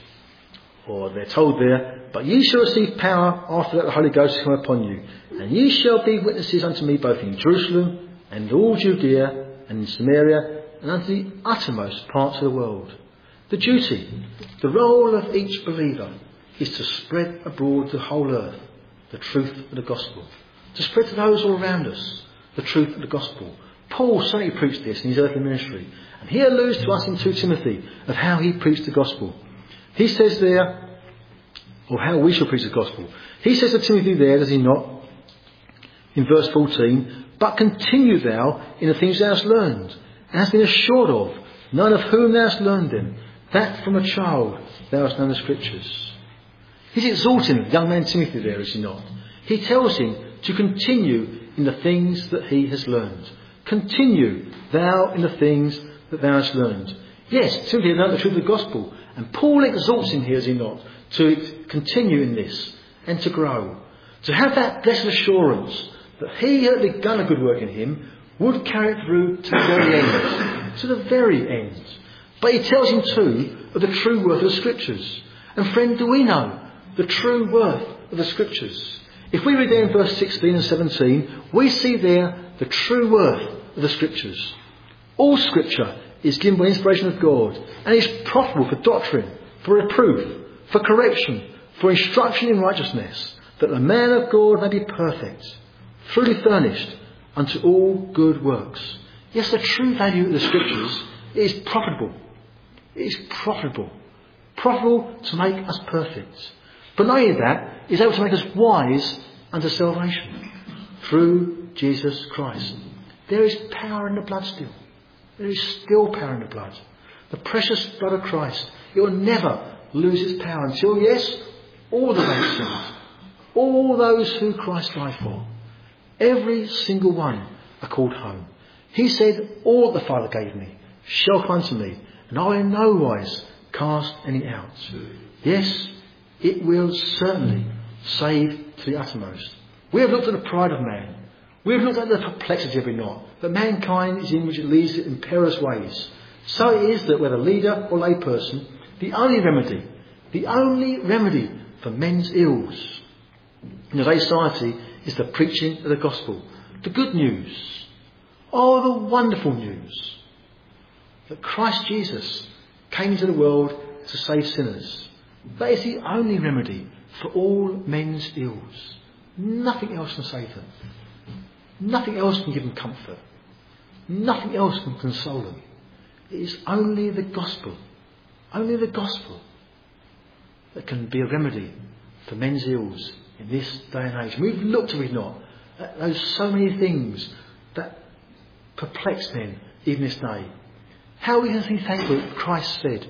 or they're told there, "But ye shall receive power after that the Holy Ghost has come upon you, and ye shall be witnesses unto me both in Jerusalem and all Judea and in Samaria and unto the uttermost parts of the world." The duty, the role of each believer is to spread abroad the whole earth the truth of the gospel. To spread to those all around us the truth of the gospel. Paul certainly preached this in his earthly ministry. And he alludes to us in Second Timothy of how he preached the gospel. He says there, or how we shall preach the gospel. He says to Timothy there, does he not? In verse fourteen, "But continue thou in the things thou hast learned, and hast been assured of, none of whom thou hast learned them, that from a child thou hast known the scriptures." He's exhorting young man Timothy there, is he not? He tells him to continue in the things that he has learned. Continue thou in the things that thou hast learned. Yes, Timothy had learned the truth of the gospel. And Paul exhorts him here, is he not, to continue in this and to grow. To have that blessed assurance that he who had begun a good work in him would carry it through to the very end. To the very end. But he tells him too of the true worth of the scriptures. And friend, do we know the true worth of the scriptures? If we read there in verse sixteen and seventeen, we see there the true worth of the scriptures. All scripture is given by inspiration of God and is profitable for doctrine, for reproof, for correction, for instruction in righteousness, that the man of God may be perfect, truly furnished unto all good works. Yes, the true value of the scriptures is profitable. It is profitable. Profitable to make us perfect. But not only that, it's able to make us wise unto salvation through Jesus Christ. There is power in the blood still. There is still power in the blood. The precious blood of Christ. It will never lose its power until, yes, all the saints sinners, all those who Christ died for, every single one are called home. He said, "All that the Father gave me shall come unto me, and I will in no wise cast any out." Yes, it will certainly save to the uttermost. We have looked at the pride of man. We have looked at the perplexity of it not, that mankind is in which it leads it in perilous ways. So it is that whether leader or lay person, the only remedy, the only remedy for men's ills in today's society is the preaching of the gospel. The good news. Oh, the wonderful news that Christ Jesus came into the world to save sinners. That is the only remedy for all men's ills. Nothing else can save them. Nothing else can give them comfort. Nothing else can console them. It is only the gospel, only the gospel that can be a remedy for men's ills in this day and age. We've looked, have we not, at those so many things that perplex men even this day. How we can be thankful that Christ said,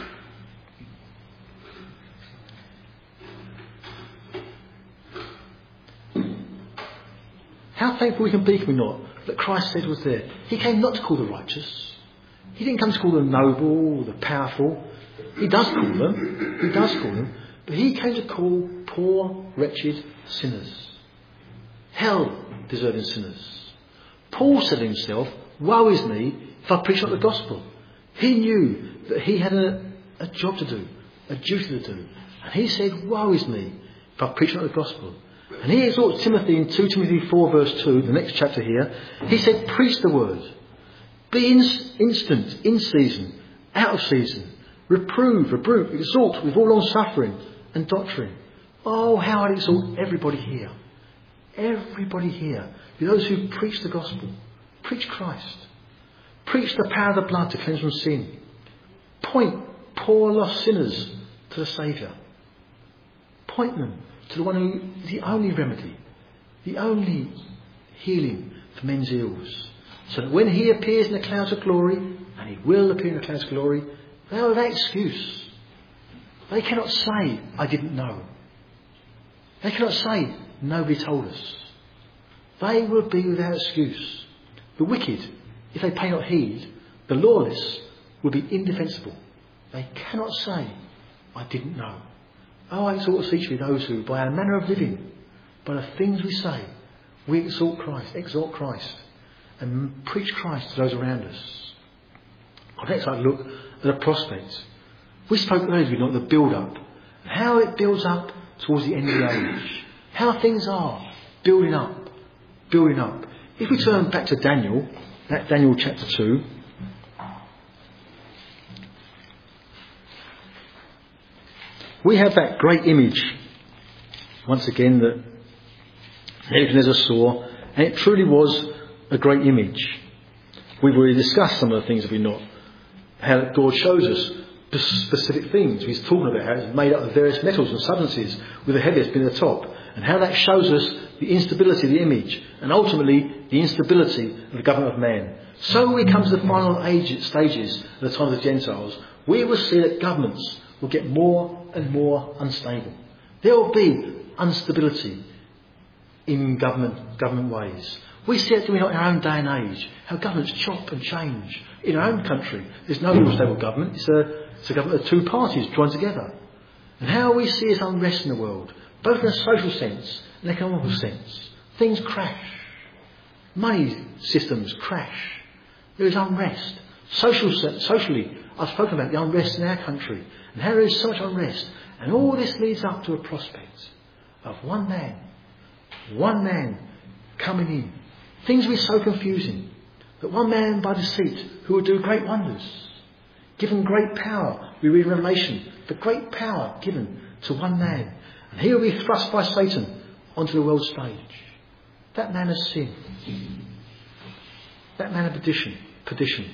how thankful we can be, can we not, that Christ said was there. He came not to call the righteous. He didn't come to call the noble, the powerful. He does call them. He does call them. But he came to call poor, wretched sinners. Hell deserving sinners. Paul said to himself, woe is me if I preach not the gospel. He knew that he had a, a job to do, a duty to do. And he said, woe is me if I preach not the gospel. And he exhorts Timothy in Second Timothy four verse two, the next chapter here. He said, preach the word. Be in, instant, in season, out of season. Reprove, rebuke, exhort with all long suffering and doctrine. Oh, how I exhort everybody here. Everybody here. Those who preach the gospel. Preach Christ. Preach the power of the blood to cleanse from sin. Point poor lost sinners to the Saviour. Point them to the one who is the only remedy, the only healing for men's ills. So that when he appears in the clouds of glory, and he will appear in the clouds of glory, they are without excuse. They cannot say, I didn't know. They cannot say, nobody told us. They will be without excuse. The wicked, if they pay not heed, the lawless will be indefensible. They cannot say, I didn't know. Oh, I exhort each of those who, by our manner of living, by the things we say, we exalt Christ, exalt Christ, and preach Christ to those around us. I'd next like to look at the prospects. We spoke earlier about the build-up, and how it builds up towards the end of the age. How things are building up, building up. If we turn back to Daniel, that Daniel chapter two, we have that great image, once again, that Nebuchadnezzar saw, and it truly was a great image. We've already discussed some of the things, have we not? How God shows us specific things. He's talking about how it's made up of various metals and substances, with the heaviest being the top, and how that shows us the instability of the image, and ultimately the instability of the government of man. So when we come to the final age, stages at the time of the Gentiles, we will see that governments will get more and more unstable. There will be instability in government government ways. We see it doing in our own day and age, how governments chop and change. In our own country, there's no real stable government. It's a, it's a government of two parties joined together. And how we see this unrest in the world, both in a social sense and economical sense. Things crash. Money systems crash. There is unrest. Social, socially, I've spoken about the unrest in our country and how there is so much unrest. And all this leads up to a prospect of one man, one man coming in. Things will be so confusing that one man by deceit who will do great wonders, given great power. We read in Revelation, the great power given to one man. And he will be thrust by Satan onto the world stage. That man of sin. That man of perdition. perdition.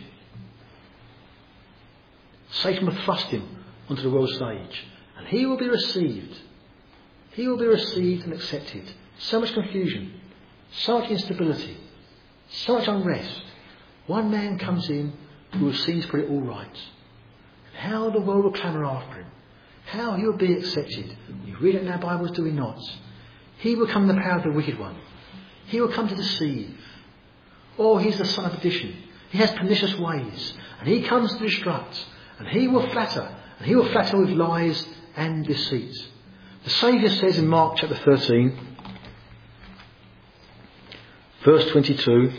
Satan will thrust him onto the world stage. And he will be received. He will be received and accepted. So much confusion. So much instability. So much unrest. One man comes in who will seem to put it all right. And how the world will clamour after him. How he will be accepted. We read it in our Bibles, do we not? He will come in the power of the wicked one. He will come to deceive. Oh, he's the son of perdition. He has pernicious ways. And he comes to destruct. And he will flatter. And he will flatter with lies and deceit. The Saviour says in Mark chapter thirteen, verse twenty-two,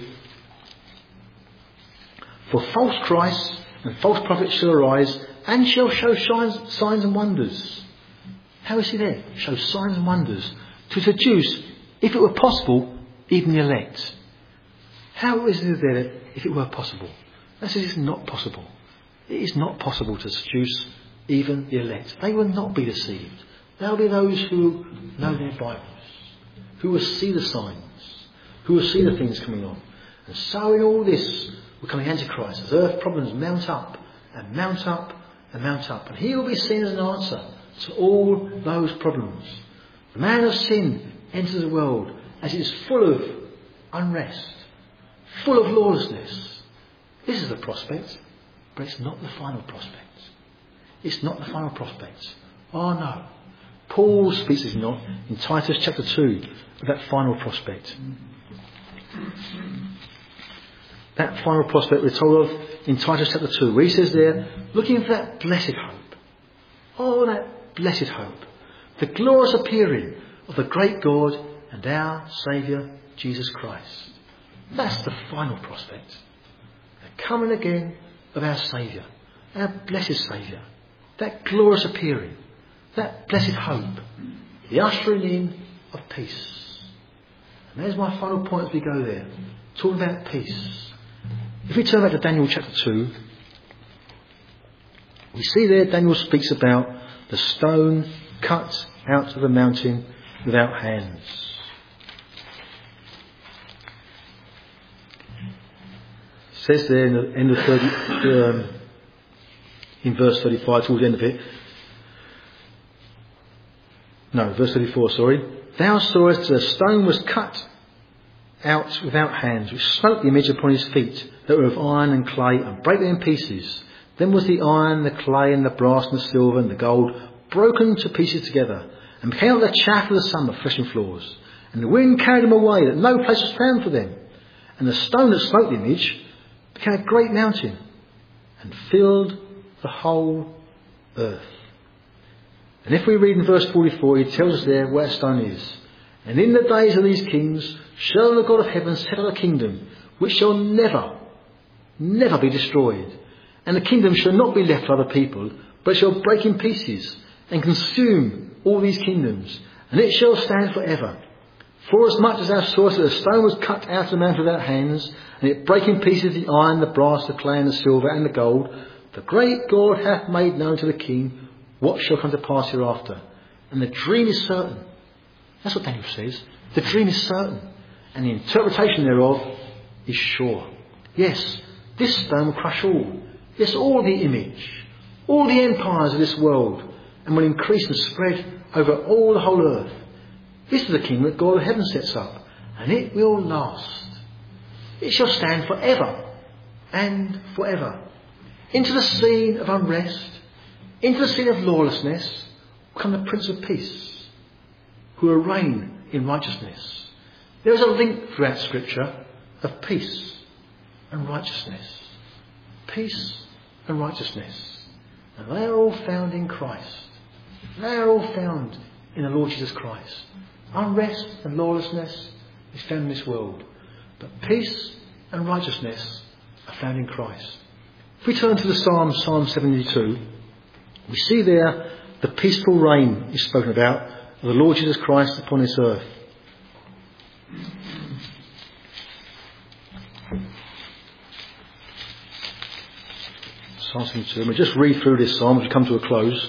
for false Christs and false prophets shall arise and shall show signs, signs and wonders. How is he there? Show signs and wonders to seduce, if it were possible, even the elect. How is it there if it were possible? That says it's not possible. It is not possible to seduce even the elect. They will not be deceived. They'll be those who know their Bibles, who will see the signs, who will see the things coming on. And so in all this will come the Antichrist, as earth problems mount up and mount up and mount up. And he will be seen as an answer to all those problems. The man of sin enters the world as it is full of unrest, full of lawlessness. This is the prospect, but it's not the final prospect. It's not the final prospect. Oh no. Paul speaks, is not, in Titus chapter two, of that final prospect. That final prospect we're told of in Titus chapter two, where he says there, looking for that blessed hope. Oh, that blessed hope. The glorious appearing of the great God and our Saviour, Jesus Christ. That's the final prospect. The coming again of our Saviour, our blessed Saviour, that glorious appearing, that blessed hope, the ushering in of peace. And there's my final point as we go there, talking about peace. If we turn back to Daniel chapter two, we see there Daniel speaks about the stone cut out of the mountain without hands. It says there in the end of thirty, um, in verse thirty-five, towards the end of it. No, verse thirty-four, sorry. Thou sawest the stone was cut out without hands, which smote the image upon his feet, that were of iron and clay, and brake them in pieces. Then was the iron, the clay, and the brass, and the silver, and the gold broken to pieces together, and became like the chaff of the sun of threshing floors. And the wind carried them away, that no place was found for them. And the stone that smote the image became a great mountain, and filled the whole earth. And if we read in verse forty-four, he tells us there where that stone is. And in the days of these kings shall the God of heaven set up a kingdom which shall never, never be destroyed. And the kingdom shall not be left for other people, but shall break in pieces and consume all these kingdoms. And it shall stand forever. For as much as thou sawest that the stone was cut out of the mountain without hands, and it brake in pieces the iron, the brass, the clay, and the silver, and the gold, the great God hath made known to the king what shall come to pass hereafter. And the dream is certain. That's what Daniel says. The dream is certain. And the interpretation thereof is sure. Yes, this stone will crush all. Yes, all the image, all the empires of this world, and will increase and spread over all the whole earth. This is the kingdom that God of heaven sets up, and it will last. It shall stand forever and forever. Into the scene of unrest, into the scene of lawlessness, will come the Prince of Peace, who will reign in righteousness. There is a link throughout Scripture of peace and righteousness. Peace and righteousness. And they are all found in Christ. They are all found in the Lord Jesus Christ. Unrest and lawlessness is found in this world. But peace and righteousness are found in Christ. If we turn to the Psalm, Psalm seventy-two, we see there the peaceful reign is spoken about of the Lord Jesus Christ upon this earth. Psalm seventy-two. And we just read through this psalm as we come to a close.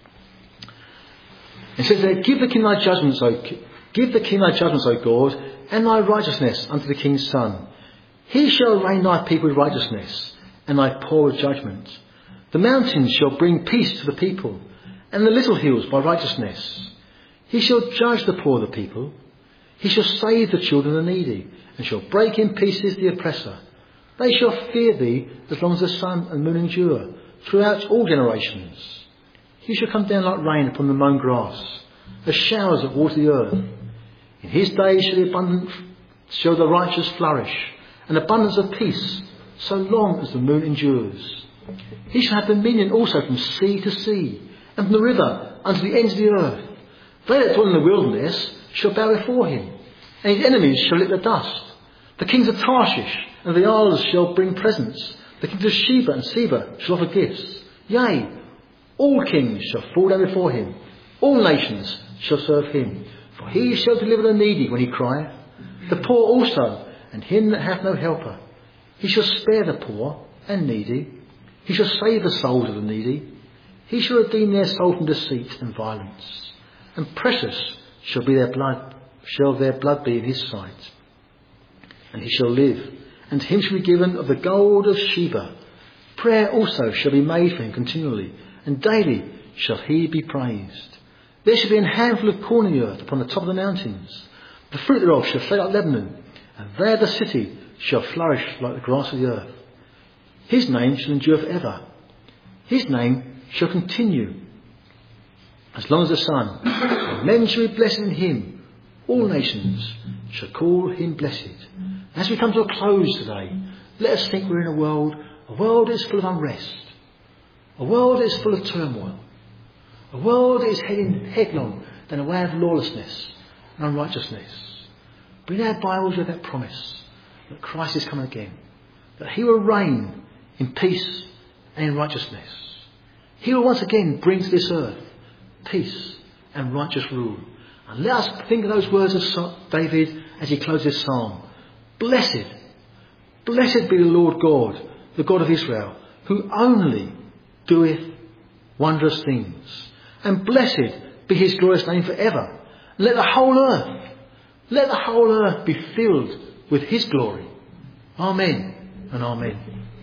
It says there, Give the king thy judgments, O give the king thy judgments, O God, and thy righteousness unto the king's son. He shall reign thy people with righteousness, and thy poor with judgment. The mountains shall bring peace to the people, and the little hills by righteousness. He shall judge the poor of the people. He shall save the children of the needy, and shall break in pieces the oppressor. They shall fear thee as long as the sun and moon endure, throughout all generations. He shall come down like rain upon the mown grass, as showers that water the earth. In his days shall the abundant shall the righteous flourish, and abundance of peace, so long as the moon endures. He shall have dominion also from sea to sea, and from the river unto the ends of the earth. They that dwell in the wilderness shall bow before him, and his enemies shall lick the dust. The kings of Tarshish and the isles shall bring presents. The kings of Sheba and Seba shall offer gifts. Yea, all kings shall fall down before him. All nations shall serve him. For he shall deliver the needy when he crieth, the poor also, and him that hath no helper. He shall spare the poor and needy. He shall save the souls of the needy. He shall redeem their soul from deceit and violence. And precious shall be their blood, shall their blood be in his sight. And he shall live, and to him shall be given of the gold of Sheba. Prayer also shall be made for him continually, and daily shall he be praised. There shall be an handful of corn in the earth upon the top of the mountains. The fruit thereof shall flow like Lebanon, and there the city shall flourish like the grass of the earth. His name shall endure forever. His name shall continue as long as the sun. And men shall be blessed in him. All nations shall call him blessed. As we come to a close today, let us think we're in a world, a world that is full of unrest, a world that is full of turmoil, a world that is heading headlong down a way of lawlessness and unrighteousness. But in our Bibles we have that promise that Christ is coming again, that he will reign in peace and in righteousness. He will once again bring to this earth peace and righteous rule. And let us think of those words of David as he closes this psalm. Blessed, blessed be the Lord God, the God of Israel, who only doeth wondrous things. And blessed be his glorious name forever. Let the whole earth, let the whole earth be filled with his glory. Amen and amen.